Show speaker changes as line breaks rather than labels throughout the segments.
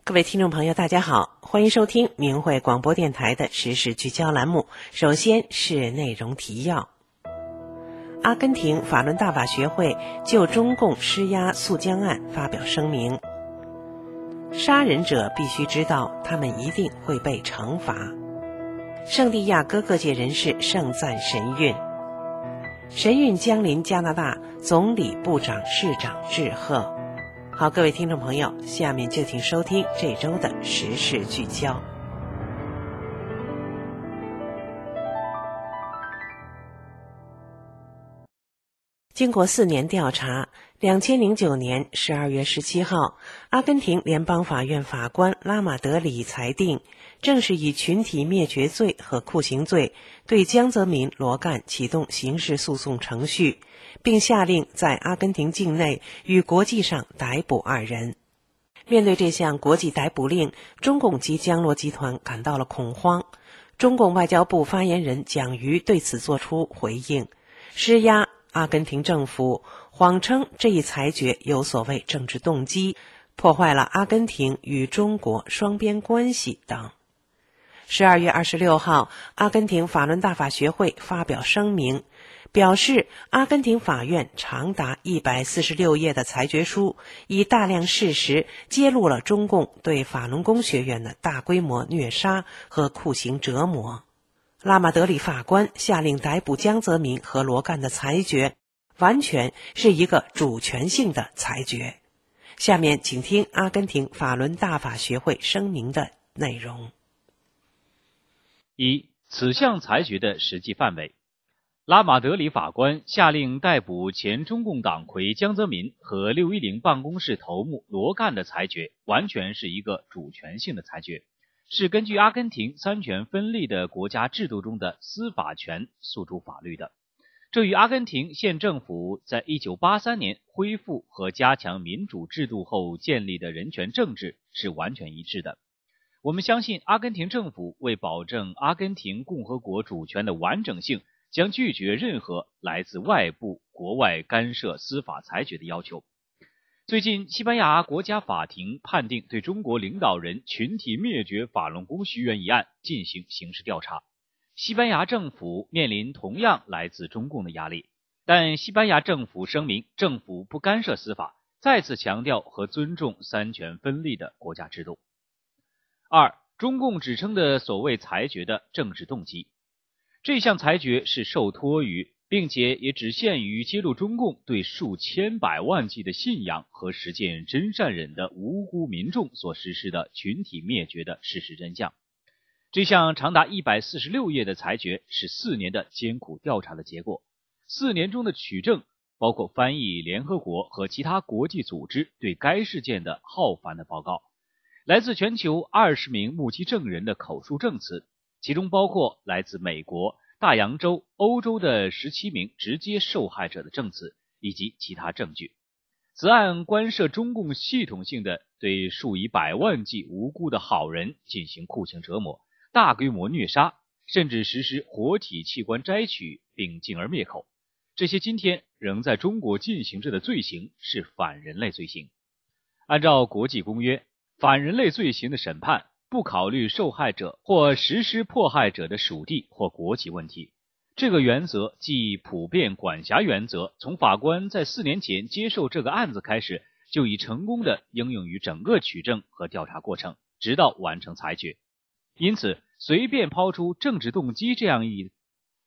各位听众朋友，大家好，欢迎收听明慧广播电台的时事聚焦栏目。首先是内容提要。阿根廷法伦大法学会就中共施压诉江案发表声明，杀人者必须知道他们一定会被惩罚。圣地亚哥各界人士盛赞神韵，神韵将临加拿大，总理、部长、市长致贺。好，各位听众朋友，下面就请收听这周的时事聚焦。经过4年调查，2009年12月17号，阿根廷联邦法院法官拉马德里裁定，正是以群体灭绝罪和酷刑罪对江泽民、罗干启动刑事诉讼程序，并下令在阿根廷境内与国际上逮捕2人。面对这项国际逮捕令，中共及江罗集团感到了恐慌。中共外交部发言人蒋瑜对此作出回应，施压阿根廷政府，谎称这一裁决有所谓政治动机，破坏了阿根廷与中国双边关系等。12月26号，阿根廷法伦大法学会发表声明，表示阿根廷法院长达146页的裁决书，以大量事实揭露了中共对法轮功学员的大规模虐杀和酷刑折磨。拉马德里法官下令逮捕江泽民和罗干的裁决，完全是一个主权性的裁决。下面请听阿根廷法伦大法学会声明的内容。
1. 此项裁决的实际范围。拉马德里法官下令逮捕前中共党魁江泽民和610办公室头目罗干的裁决，完全是一个主权性的裁决，是根据阿根廷三权分立的国家制度中的司法权诉诸法律的。这与阿根廷现政府在1983年恢复和加强民主制度后建立的人权政治是完全一致的。我们相信阿根廷政府为保证阿根廷共和国主权的完整性，将拒绝任何来自外部、国外干涉司法裁决的要求。最近，西班牙国家法庭判定对中国领导人群体灭绝法轮功学员一案进行刑事调查。西班牙政府面临同样来自中共的压力，但西班牙政府声明政府不干涉司法，再次强调和尊重三权分立的国家制度。2. 中共指称的所谓裁决的政治动机。这项裁决是受托于，并且也只限于揭露中共对数千百万计的信仰和实践真善忍的无辜民众所实施的群体灭绝的事实真相。这项长达146页的裁决是4年的艰苦调查的结果。4年中的取证包括翻译联合国和其他国际组织对该事件的浩繁的报告，来自全球20名目击证人的口述证词，其中包括来自美国、大洋洲、欧洲的17名直接受害者的证词以及其他证据。此案关涉中共系统性的对数以百万计无辜的好人进行酷刑折磨、大规模虐杀，甚至实施活体器官摘取并进而灭口。这些今天仍在中国进行着的罪行是反人类罪行。按照国际公约，反人类罪行的审判不考虑受害者或实施迫害者的属地或国籍问题。这个原则即普遍管辖原则，从法官在4年前接受这个案子开始，就已成功的应用于整个取证和调查过程，直到完成裁决。因此，随便抛出政治动机这样一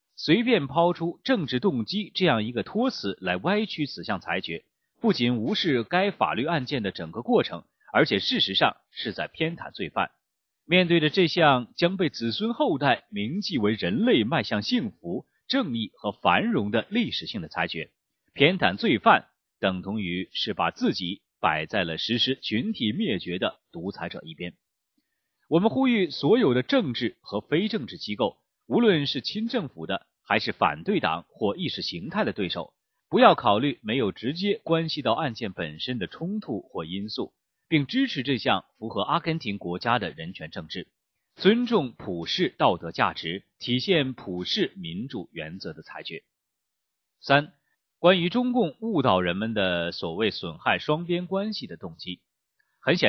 个托词来歪曲此项裁决，不仅无视该法律案件的整个过程，而且事实上是在偏袒罪犯。面对着这项将被子孙后代铭记为人类迈向幸福、正义和繁荣的历史性的裁决，偏袒罪犯等同于是把自己摆在了实施群体灭绝的独裁者一边。我们呼吁所有的政治和非政治机构，无论是亲政府的还是反对党或意识形态的对手，不要考虑没有直接关系到案件本身的冲突或因素，并支持这项符合阿根廷国家的人权政治，尊重普世道德价值，体现普世民主原则的裁决。3. 关于中共误导人们的所谓损害双边关系的动机。很显然，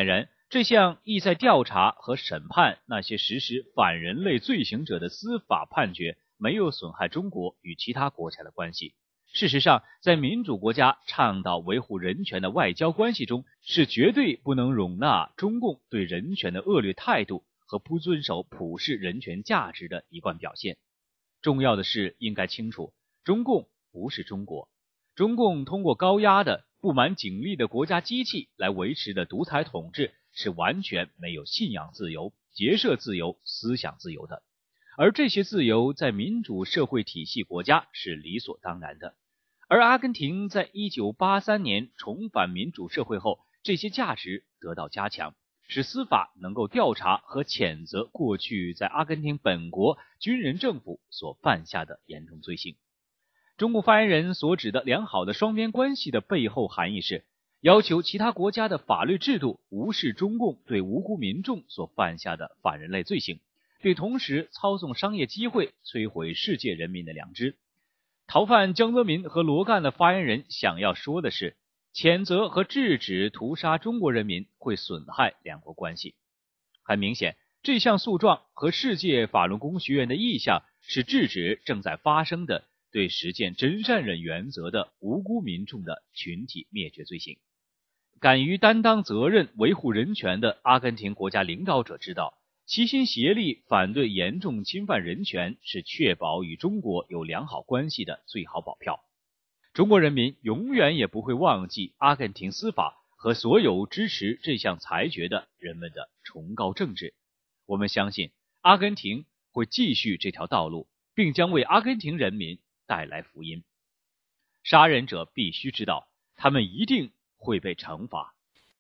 这项意在调查和审判那些实施反人类罪行者的司法判决，没有损害中国与其他国家的关系。事实上，在民主国家倡导维护人权的外交关系中，是绝对不能容纳中共对人权的恶劣态度和不遵守普世人权价值的一贯表现。重要的是，应该清楚，中共不是中国。中共通过高压的、布满警力的国家机器来维持的独裁统治，是完全没有信仰自由、结社自由、思想自由的。而这些自由在民主社会体系国家是理所当然的。而阿根廷在1983年重返民主社会后，这些价值得到加强，使司法能够调查和谴责过去在阿根廷本国军人政府所犯下的严重罪行。中共发言人所指的良好的双边关系的背后含义是，要求其他国家的法律制度无视中共对无辜民众所犯下的反人类罪行，并同时操纵商业机会，摧毁世界人民的良知。逃犯江泽民和罗干的发言人想要说的是，谴责和制止屠杀中国人民会损害两国关系。很明显，这项诉状和世界法轮功学院的意向是制止正在发生的对实践真善忍原则的无辜民众的群体灭绝罪行。敢于担当责任维护人权的阿根廷国家领导者知道，齐心协力反对严重侵犯人权是确保与中国有良好关系的最好保票。中国人民永远也不会忘记阿根廷司法和所有支持这项裁决的人们的崇高正直。我们相信阿根廷会继续这条道路，并将为阿根廷人民带来福音。杀人者必须知道，他们一定会被惩罚。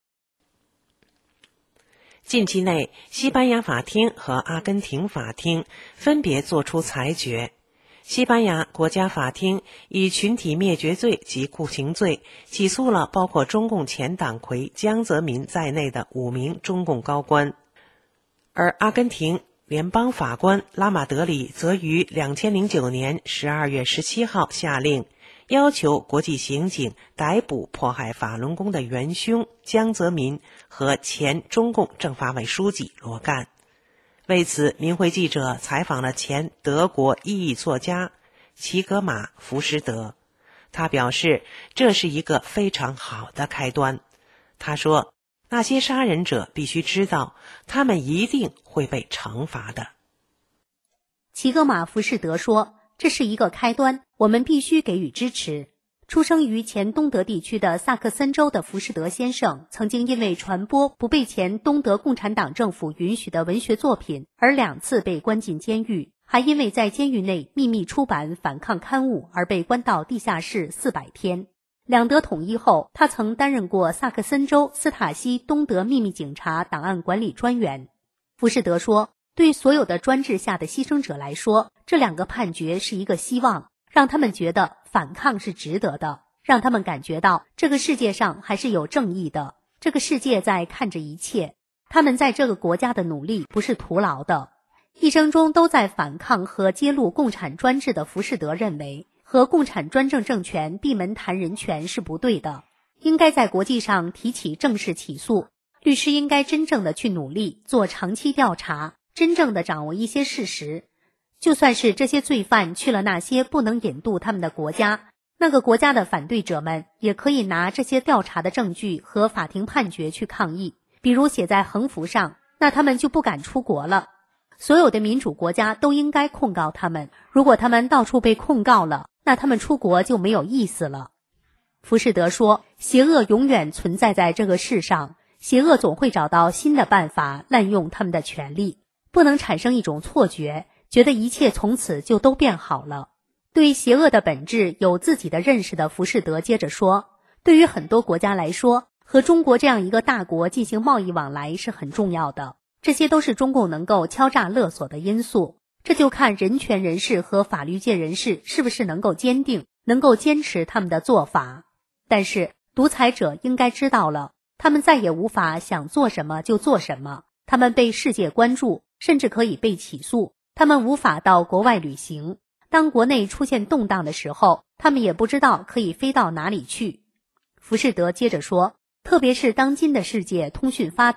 近期内，西班牙法庭和阿根廷法庭分别作出裁决。西班牙国家法庭以群体灭绝罪及酷刑罪起诉了包括中共前党魁江泽民在内的5名中共高官，而阿根廷联邦法官拉马德里则于2009年12月17号下令，要求国际刑警逮捕迫害法轮功的元凶江泽民和前中共政法委书记罗干。为此，民汇记者采访了前德国意义作家齐格玛·福什德，他表示这是一个非常好的开端。他说，那些杀人者必须知道，他们一定会被惩罚的。
齐格玛·福什德说，这是一个开端，我们必须给予支持。出生于前东德地区的萨克森州的福什德先生，曾经因为传播不被前东德共产党政府允许的文学作品而2次被关进监狱，还因为在监狱内秘密出版反抗刊物而被关到地下室400天。两德统一后，他曾担任过萨克森州斯塔西东德秘密警察档案管理专员。福什德说，对所有的专制下的牺牲者来说，这2个判决是一个希望，让他们觉得反抗是值得的，让他们感觉到这个世界上还是有正义的，这个世界在看着一切，他们在这个国家的努力不是徒劳的。一生中都在反抗和揭露共产专制的福什德认为，和共产专政政权闭门谈人权是不对的，应该在国际上提起正式起诉，律师应该真正的去努力做长期调查，真正的掌握一些事实。就算是这些罪犯去了那些不能引渡他们的国家，那个国家的反对者们也可以拿这些调查的证据和法庭判决去抗议，比如写在横幅上，那他们就不敢出国了。所有的民主国家都应该控告他们，如果他们到处被控告了，那他们出国就没有意思了。福什德说，邪恶永远存在在这个世上，邪恶总会找到新的办法滥用他们的权利，不能产生一种错觉，觉得一切从此就都变好了。对邪恶的本质有自己的认识的福什德接着说，对于很多国家来说，和中国这样一个大国进行贸易往来是很重要的，这些都是中共能够敲诈勒索的因素，这就看人权人士和法律界人士是不是能够坚定，能够坚持他们的做法。但是独裁者应该知道了，他们再也无法想做什么就做什么，他们被世界关注，甚至可以被起诉，他们无法到国外旅行，当国内出现动荡的时候，他们也不知道可以飞到哪里去。福什德接着说，特别是当今的世界通讯发达，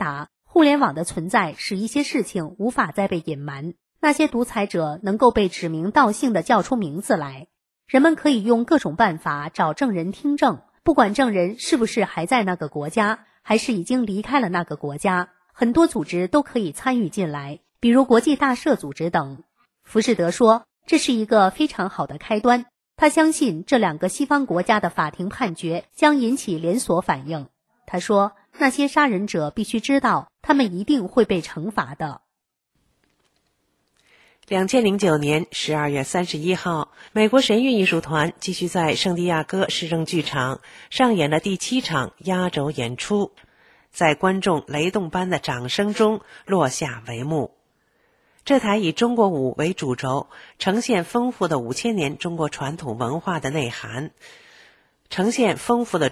互联网的存在使一些事情无法再被隐瞒，那些独裁者能够被指名道姓地叫出名字来。人们可以用各种办法找证人听证，不管证人是不是还在那个国家，还是已经离开了那个国家，很多组织都可以参与进来，比如国际大赦组织等。浮士德说，这是一个非常好的开端。他相信这2个西方国家的法庭判决将引起连锁反应。他说，那些杀人者必须知道，他们一定会被惩罚的。
2009年12月31号，美国神韵艺术团继续在圣地亚哥市政剧场上演了第7场压轴演出，在观众雷动般的掌声中落下帷幕。这台以中国舞为主轴，呈现丰富的5000年中国传统文化的内涵，呈现丰富的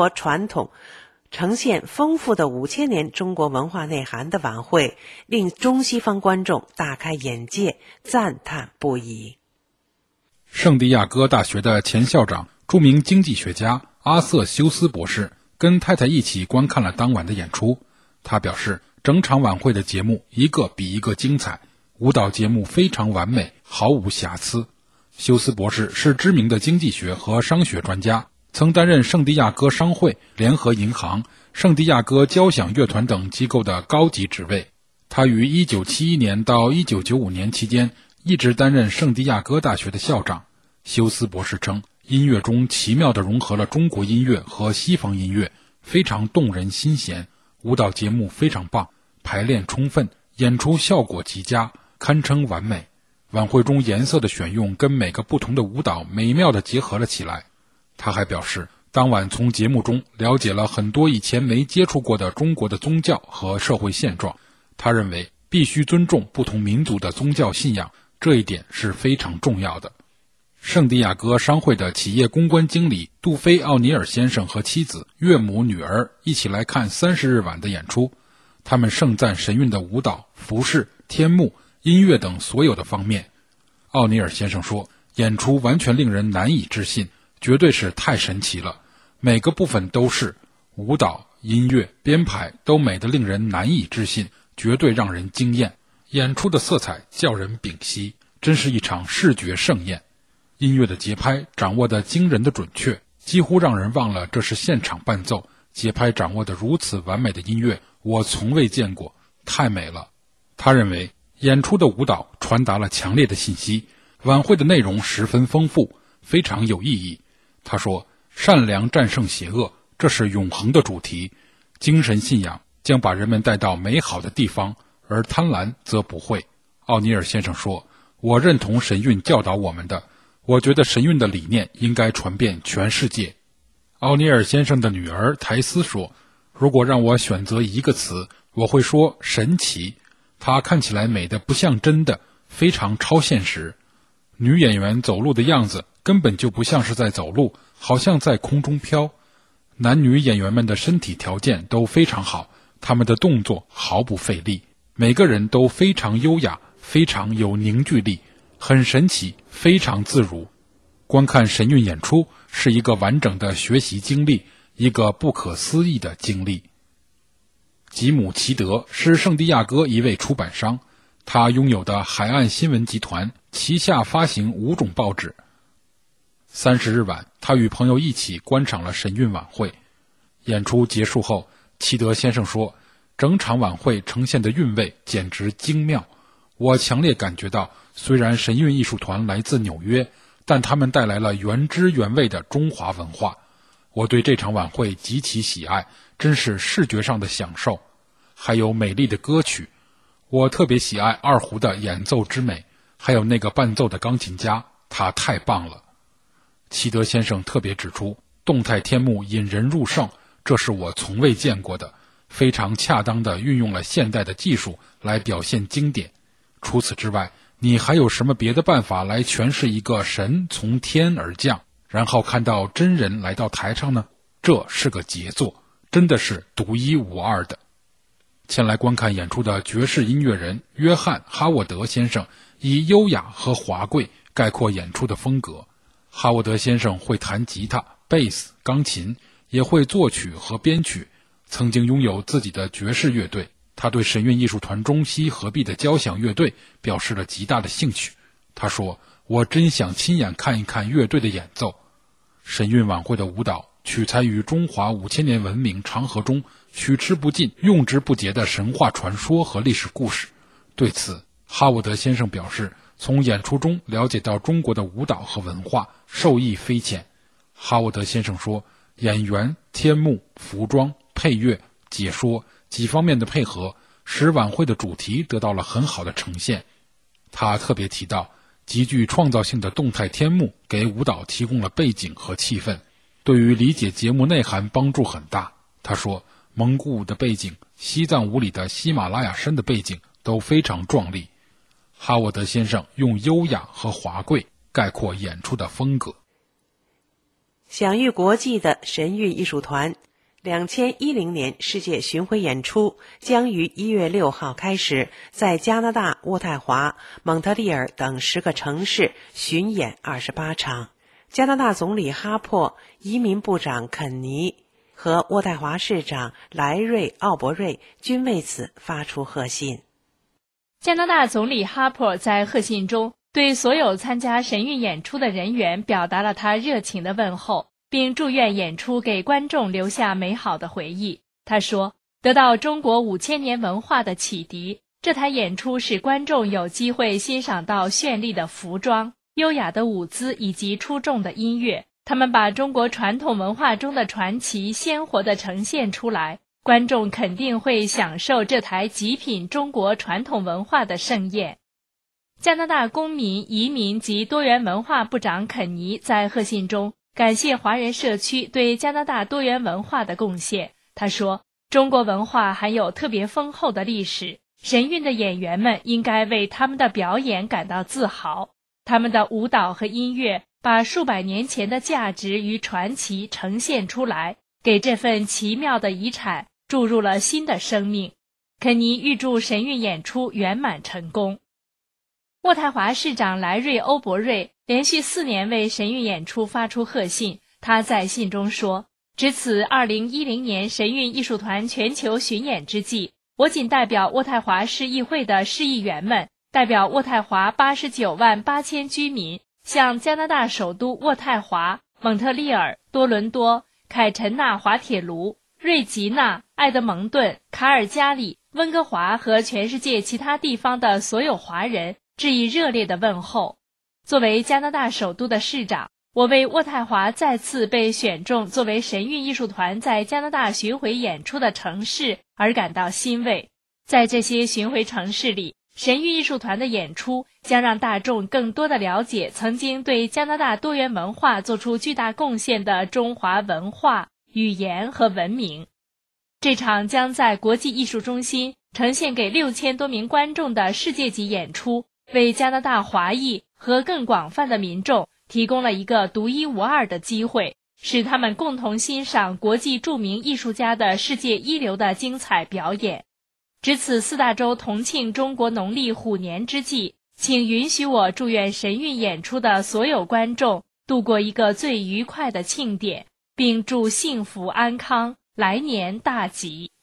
5000年中国文化内涵的晚会，令中西方观众大开眼界，赞叹不已。
圣地亚哥大学的前校长、著名经济学家阿瑟·休斯博士跟太太一起观看了当晚的演出。他表示，整场晚会的节目一个比一个精彩，舞蹈节目非常完美，毫无瑕疵。休斯博士是知名的经济学和商学专家，曾担任圣地亚哥商会、联合银行、圣地亚哥交响乐团等机构的高级职位。他于1971年到1995年期间一直担任圣地亚哥大学的校长。休斯博士称，音乐中奇妙地融合了中国音乐和西方音乐，非常动人心弦。舞蹈节目非常棒，排练充分，演出效果极佳，堪称完美。晚会中颜色的选用跟每个不同的舞蹈美妙地结合了起来。他还表示，当晚从节目中了解了很多以前没接触过的中国的宗教和社会现状。他认为必须尊重不同民族的宗教信仰，这一点是非常重要的。圣地亚哥商会的企业公关经理杜菲·奥尼尔先生和妻子、岳母、女儿一起来看30日晚的演出。他们盛赞神韵的舞蹈、服饰、天幕、音乐等所有的方面。奥尼尔先生说，演出完全令人难以置信，绝对是太神奇了，每个部分都是舞蹈、音乐、编排都美得令人难以置信，绝对让人惊艳。演出的色彩叫人屏息，真是一场视觉盛宴。音乐的节拍掌握得惊人的准确，几乎让人忘了这是现场伴奏。节拍掌握得如此完美的音乐，我从未见过，太美了。他认为演出的舞蹈传达了强烈的信息，晚会的内容十分丰富，非常有意义。他说，善良战胜邪恶，这是永恒的主题。精神信仰将把人们带到美好的地方，而贪婪则不会。奥尼尔先生说，我认同神韵教导我们的，我觉得神韵的理念应该传遍全世界。奥尼尔先生的女儿台斯说，如果让我选择一个词，我会说神奇。它看起来美得不像真的，非常超现实。女演员走路的样子根本就不像是在走路，好像在空中飘。男女演员们的身体条件都非常好，他们的动作毫不费力，每个人都非常优雅，非常有凝聚力，很神奇，非常自如。观看神韵演出是一个完整的学习经历，一个不可思议的经历。吉姆·齐德是圣地亚哥一位出版商，他拥有的海岸新闻集团旗下发行5种报纸。30日晚，他与朋友一起观赏了神韵晚会。演出结束后，齐德先生说，整场晚会呈现的韵味简直精妙。我强烈感觉到，虽然神韵艺术团来自纽约，但他们带来了原汁原味的中华文化。我对这场晚会极其喜爱，真是视觉上的享受。还有美丽的歌曲，我特别喜爱二胡的演奏之美，还有那个伴奏的钢琴家，他太棒了。齐德先生特别指出，动态天幕引人入胜，这是我从未见过的，非常恰当地运用了现代的技术来表现经典。除此之外，你还有什么别的办法来诠释一个神从天而降，然后看到真人来到台上呢？这是个杰作，真的是独一无二的。前来观看演出的爵士音乐人约翰·哈沃德先生以优雅和华贵概括演出的风格。哈沃德先生会弹吉他、贝斯、钢琴，也会作曲和编曲，曾经拥有自己的爵士乐队。 他对神韵艺术团中西合璧的交响乐队表示了极大的兴趣。他说，我真想亲眼看一看乐队的演奏。神韵晚会的舞蹈取材于中华5000年文明长河中取之不尽用之不竭的神话传说和历史故事。对此，哈沃德先生表示，从演出中了解到中国的舞蹈和文化，受益匪浅。哈沃德先生说，演员、天幕、服装、配乐、解说几方面的配合，使晚会的主题得到了很好的呈现。他特别提到，极具创造性的动态天幕给舞蹈提供了背景和气氛，对于理解节目内涵帮助很大。他说，蒙古舞的背景、西藏舞里的喜马拉雅山的背景都非常壮丽。哈沃德先生用优雅和华贵概括演出的风格。
享誉国际的神韵艺术团2010年世界巡回演出将于1月6号开始，在加拿大渥太华、蒙特利尔等10个城市巡演28场。加拿大总理哈珀、移民部长肯尼和渥太华市长莱瑞·奥伯瑞均为此发出贺信。
加拿大总理哈珀在贺信中对所有参加神韵演出的人员表达了他热情的问候，并祝愿演出给观众留下美好的回忆。他说，得到中国5000年文化的启迪，这台演出使观众有机会欣赏到绚丽的服装、优雅的舞姿以及出众的音乐。他们把中国传统文化中的传奇鲜活地呈现出来，观众肯定会享受这台极品中国传统文化的盛宴。加拿大公民、移民及多元文化部长肯尼在贺信中感谢华人社区对加拿大多元文化的贡献。他说，中国文化含有特别丰厚的历史，神韵的演员们应该为他们的表演感到自豪。他们的舞蹈和音乐把数百年前的价值与传奇呈现出来，给这份奇妙的遗产注入了新的生命。肯尼预祝神韵演出圆满成功。渥太华市长莱瑞·欧伯瑞连续4年为神韵演出发出贺信。他在信中说，值此2010年神韵艺术团全球巡演之际，我仅代表渥太华市议会的市议员们，代表渥太华89万8千居民，向加拿大首都渥太华、蒙特利尔、多伦多、凯陈纳滑铁卢、瑞吉纳、埃德蒙顿、卡尔加里、温哥华和全世界其他地方的所有华人致以热烈的问候。作为加拿大首都的市长，我为渥太华再次被选中作为神韵艺术团在加拿大巡回演出的城市而感到欣慰。在这些巡回城市里，神韵艺术团的演出将让大众更多地了解曾经对加拿大多元文化做出巨大贡献的中华文化、语言和文明。这场将在国际艺术中心呈现给6000多名观众的世界级演出，为加拿大华裔和更广泛的民众提供了一个独一无二的机会，使他们共同欣赏国际著名艺术家的世界一流的精彩表演。值此4大洲同庆中国农历虎年之际，请允许我祝愿神韵演出的所有观众度过一个最愉快的庆典，并祝幸福安康，来年大吉。